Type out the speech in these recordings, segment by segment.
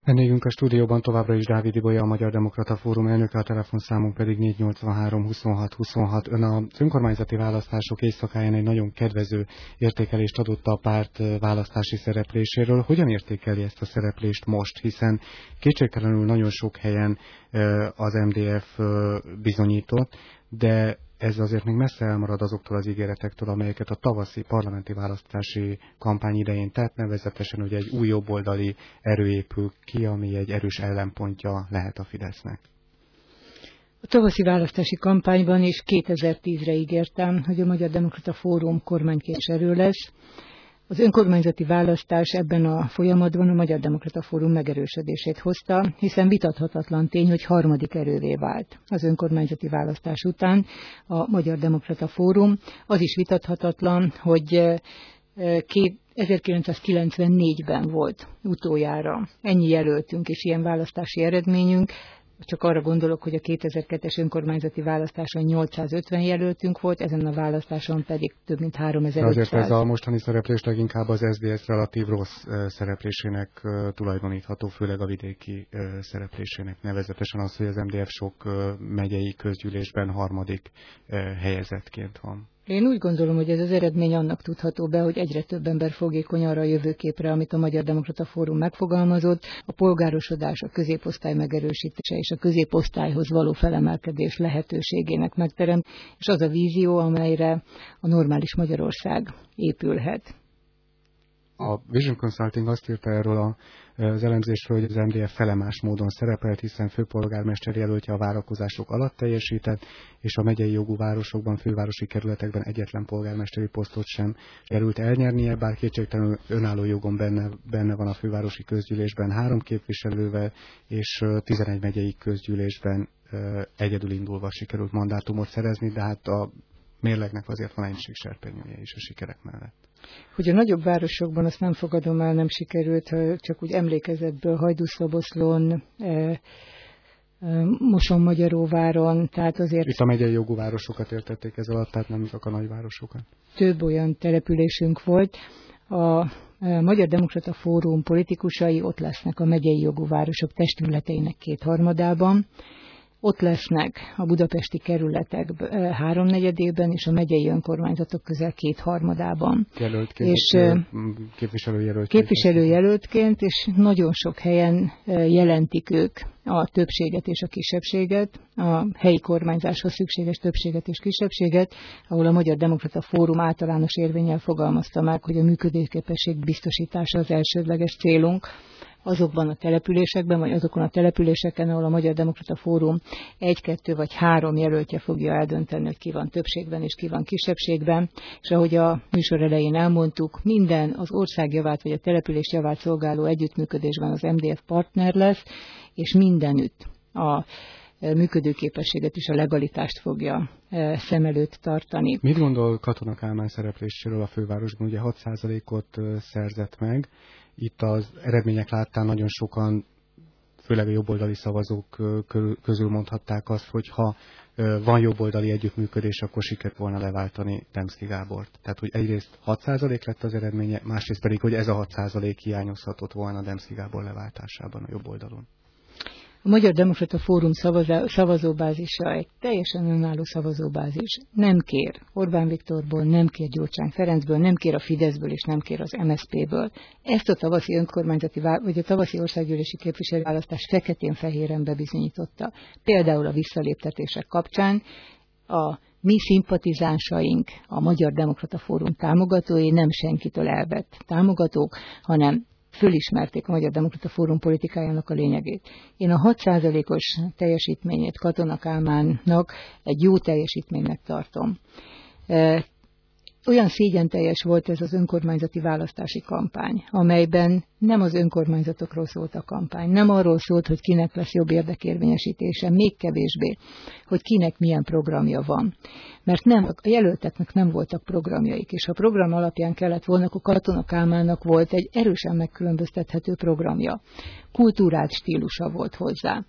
Vendégünk a stúdióban továbbra is Dávid Ibolya, a Magyar Demokrata Fórum elnöke, a telefonszámunk pedig 483 26 26. Ön az önkormányzati választások éjszakáján egy nagyon kedvező értékelést adott a párt választási szerepléséről. Hogyan értékeli ezt a szereplést most, hiszen kétségtelenül nagyon sok helyen az MDF bizonyított, de ez azért még messze elmarad azoktól az ígéretektől, amelyeket a tavaszi parlamenti választási kampány idején tett, nevezetesen, hogy egy új jobboldali erő épül ki, ami egy erős ellenpontja lehet a Fidesznek. A tavaszi választási kampányban is 2010-re ígértem, hogy a Magyar Demokrata Fórum kormányképviselő lesz. Az önkormányzati választás ebben a folyamatban a Magyar Demokrata Fórum megerősödését hozta, hiszen vitathatatlan tény, hogy harmadik erővé vált az önkormányzati választás után a Magyar Demokrata Fórum. Az is vitathatatlan, hogy 1994-ben volt utoljára ennyi jelöltünk és ilyen választási eredményünk. Csak arra gondolok, hogy a 2002-es önkormányzati választáson 850 jelöltünk volt, ezen a választáson pedig több mint 3500. Azért ez a mostani szereplés leginkább az SZDSZ relatív rossz szereplésének tulajdonítható, főleg a vidéki szereplésének. Nevezetesen az, hogy az MDF sok megyei közgyűlésben harmadik helyezettként van. Én úgy gondolom, hogy ez az eredmény annak tudható be, hogy egyre több ember fogékony arra a jövőképre, amit a Magyar Demokrata Fórum megfogalmazott, a polgárosodás, a középosztály megerősítése és a középosztályhoz való felemelkedés lehetőségének megteremt, és az a vízió, amelyre a normális Magyarország épülhet. A Vision Consulting azt írta erről az elemzésről, hogy az MDF felemás módon szerepelt, hiszen főpolgármester jelöltje a várakozások alatt teljesített, és a megyei jogú városokban, fővárosi kerületekben egyetlen polgármesteri posztot sem került elnyernie, bár kétségtelenül önálló jogon benne van a fővárosi közgyűlésben 3 képviselővel, és 11 megyei közgyűlésben egyedül indulva sikerült mandátumot szerezni, de hát a mérlegnek azért van egy serpenyője is a sikerek mellett. Hogy a nagyobb városokban azt nem fogadom el, nem sikerült, csak úgy emlékezetből Hajdúszoboszlón, Mosonmagyaróváron, tehát azért... Itt a megyei jogú városokat értették ez alatt, tehát nem csak a nagyvárosokat. Több olyan településünk volt. A Magyar Demokrata Fórum politikusai ott lesznek a megyei jogú városok testületeinek 2/3-ában. Ott lesznek a budapesti kerületek 3/4-ében és a megyei önkormányzatok közel 2/3-ában. Képviselőjelöltként, és nagyon sok helyen jelentik ők a többséget és a kisebbséget, a helyi kormányzáshoz szükséges többséget és kisebbséget, ahol a Magyar Demokrata Fórum általános érvénnyel fogalmazta meg, hogy a működőképesség biztosítása az elsődleges célunk. Azokban a településekben, vagy azokon a településeken, ahol a Magyar Demokrata Fórum 1, 2 vagy 3 jelöltje fogja eldönteni, hogy ki van többségben és ki van kisebbségben, és ahogy a műsor elején elmondtuk, minden az ország javát vagy a település javát szolgáló együttműködésben az MDF partner lesz, és mindenütt a működőképességet és a legalitást fogja szem előtt tartani. Mit gondol Katona Kálmán szerepléséről a fővárosban? Ugye 6%-ot szerzett meg. Itt az eredmények láttán nagyon sokan, főleg a jobboldali szavazók közül mondhatták azt, hogy ha van jobboldali együttműködés, akkor sikerült volna leváltani Demszky Gábort. Tehát, hogy egyrészt 6% lett az eredménye, másrészt pedig, hogy ez a 6% hiányozhatott volna Demszky Gábor leváltásában a jobboldalon. A Magyar Demokrata Fórum szavazóbázisa egy teljesen önálló szavazóbázis. Nem kér Orbán Viktorból, nem kér Gyurcsány Ferencből, nem kér a Fideszből és nem kér az MSZP-ből. Ezt a tavaszi önkormányzati vagy a tavaszi országgyűlési képviselőválasztás feketén-fehéren bebizonyította. Például a visszaléptetések kapcsán a mi szimpatizánsaink, a Magyar Demokrata Fórum támogatói nem senkitől elvett támogatók, hanem fölismerték a Magyar Demokrata Fórum politikájának a lényegét. Én a 6%-os teljesítményét Katona Kálmánnak egy jó teljesítménynek tartom. Olyan szégyenteljes volt ez az önkormányzati választási kampány, amelyben nem az önkormányzatokról szólt a kampány, nem arról szólt, hogy kinek lesz jobb érdekérvényesítése, még kevésbé, hogy kinek milyen programja van. Mert a jelölteknek nem voltak programjaik, és ha program alapján kellett volna, akkor Katona Kálmánnak volt egy erősen megkülönböztethető programja. Kultúrált stílusa volt hozzá.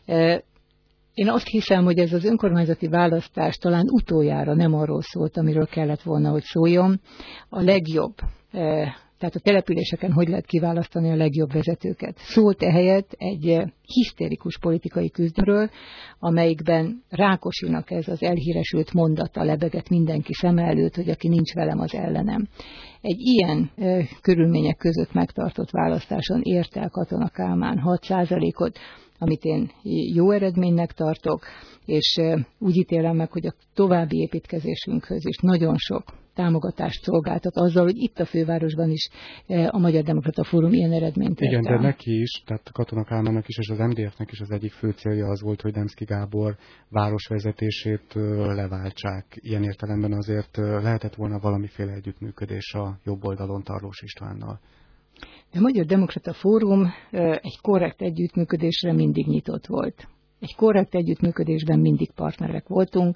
Én azt hiszem, hogy ez az önkormányzati választás talán utoljára nem arról szólt, amiről kellett volna, hogy szóljon. A legjobb tehát a településeken hogy lehet kiválasztani a legjobb vezetőket. Szólt ehelyett egy hisztérikus politikai küzdelemről, amelyikben Rákosinak ez az elhíresült mondata lebegett mindenki szeme előtt, hogy aki nincs velem, az ellenem. Egy ilyen körülmények között megtartott választáson ért el Katona Kálmán 6%-ot, amit én jó eredménynek tartok, és úgy ítélem meg, hogy a további építkezésünkhöz is nagyon sok támogatást szolgáltat azzal, hogy itt a fővárosban is a Magyar Demokrata Fórum ilyen eredményt ért el. Igen, de neki is, tehát Katona Kálmánnak is, és az MDF-nek is az egyik fő célja az volt, hogy Demszky Gábor városvezetését leváltsák. Ilyen értelemben azért lehetett volna valamiféle együttműködés a jobb oldalon Tarlós Istvánnal. A Magyar Demokrata Fórum egy korrekt együttműködésre mindig nyitott volt. Egy korrekt együttműködésben mindig partnerek voltunk.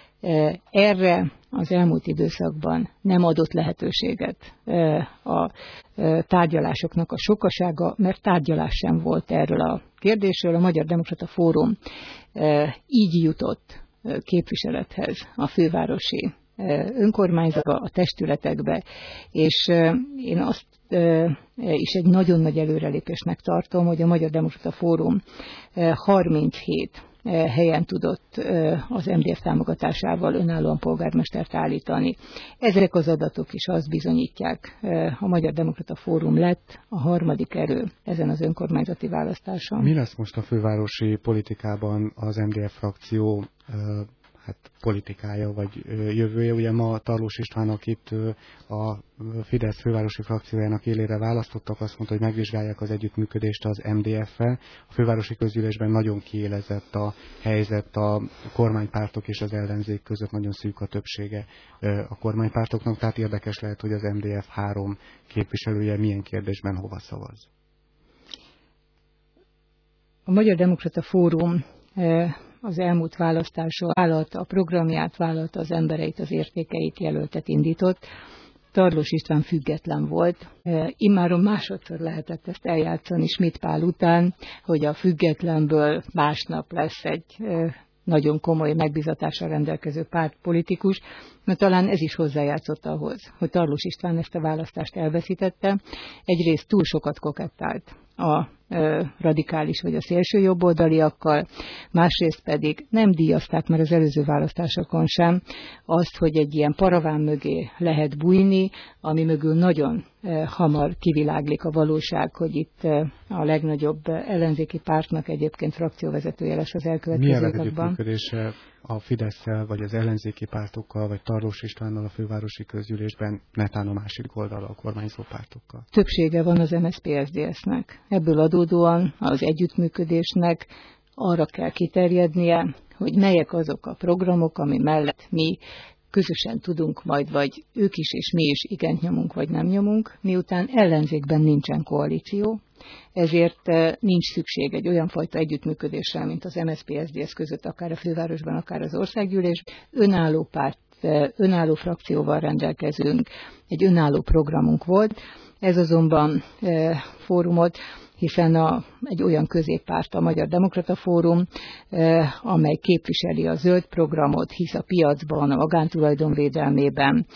Erre az elmúlt időszakban nem adott lehetőséget a tárgyalásoknak a sokasága, mert tárgyalás sem volt erről a kérdésről. A Magyar Demokrata Fórum így jutott képviselethez a fővárosi önkormányzatba, a testületekbe, és én azt is egy nagyon nagy előrelépésnek tartom, hogy a Magyar Demokrata Fórum 37 helyen tudott az MDF támogatásával önállóan polgármestert állítani. Ezek az adatok is azt bizonyítják, a Magyar Demokrata Fórum lett a harmadik erő ezen az önkormányzati választáson. Mi lesz most a fővárosi politikában az MDF frakció politikája vagy jövője? Ugye ma Tarlós István, akit a Fidesz fővárosi frakciójának élére választottak, azt mondta, hogy megvizsgálják az együttműködést az MDF-fel. A fővárosi közgyűlésben nagyon kiélezett a helyzet, a kormánypártok és az ellenzék között nagyon szűk a többsége a kormánypártoknak, tehát érdekes lehet, hogy az MDF 3 képviselője milyen kérdésben hova szavaz. A Magyar Demokrata Fórum az elmúlt választáson vállalta a programját, vállalta az embereit, az értékeit, jelöltet indított. Tarlós István független volt. Immáron másodszor lehetett ezt eljátszani Schmidt Pál után, hogy a függetlenből másnap lesz egy nagyon komoly megbízatással rendelkező pártpolitikus, mert talán ez is hozzájátszott ahhoz, hogy Tarlós István ezt a választást elveszítette. Egyrészt túl sokat kokettált a radikális vagy a szélső jobboldaliakkal, másrészt pedig nem díjazták már az előző választásokon sem azt, hogy egy ilyen paraván mögé lehet bújni, ami mögül nagyon hamar kiviláglik a valóság, hogy itt a legnagyobb ellenzéki pártnak egyébként frakcióvezetője lesz az elkövetkező években. Milyen együttműködése a Fidesszel, vagy az ellenzéki pártokkal, vagy Tarlós Istvánnal a fővárosi közgyűlésben, netán a másik oldalra a kormányzó pártokkal? Többsége van az MSZP-SZDSZ-nek. Ebből adódóan az együttműködésnek arra kell kiterjednie, hogy melyek azok a programok, ami mellett mi közösen tudunk majd, vagy ők is és mi is igent nyomunk, vagy nem nyomunk, miután ellenzékben nincsen koalíció, ezért nincs szükség egy olyan fajta együttműködésre, mint az MSZP-SZDSZ között, akár a fővárosban, akár az országgyűlés. Önálló párt, önálló frakcióval rendelkezünk, egy önálló programunk volt. Ez azonban fórumot, hiszen egy olyan középpárt, a Magyar Demokrata Fórum, amely képviseli a zöld programot, hisz a piacban, a magántulajdon védelmében,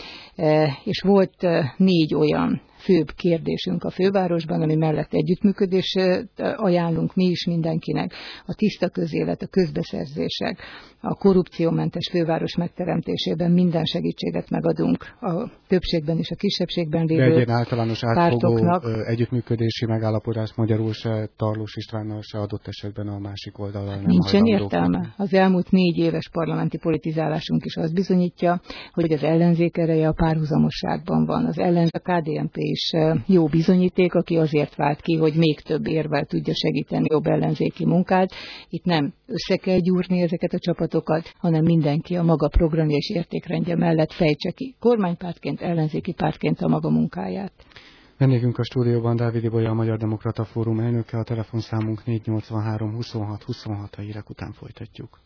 és volt 4 olyan főbb kérdésünk a fővárosban, ami mellett együttműködést ajánlunk mi is mindenkinek, a tiszta közélet, a közbeszerzések, a korrupciómentes főváros megteremtésében minden segítséget megadunk a többségben és a kisebbségben lévő pártoknak. De egy általános átfogó együttműködési megállapodás magyarul se Tarlós Istvánnal, se adott esetben a másik oldalon nem nincsen értelme. Az elmúlt 4 éves parlamenti politizálásunk is azt bizonyítja, hogy az ellenzék ereje a párhuzamosságban van. Az ellenzék, a KDNP is jó bizonyíték, aki azért vált ki, hogy még több érvel tudja segíteni jobb ellenzéki munkát. Itt nem össze kell gyúrni ezeket a csapatokat, hanem mindenki a maga programja és értékrendje mellett fejtse ki kormánypártként, ellenzéki pártként a maga munkáját. Vendégünk a stúdióban Dávid Ibolya, a Magyar Demokrata Fórum elnöke, a telefonszámunk 483 26 26, a hírek után folytatjuk.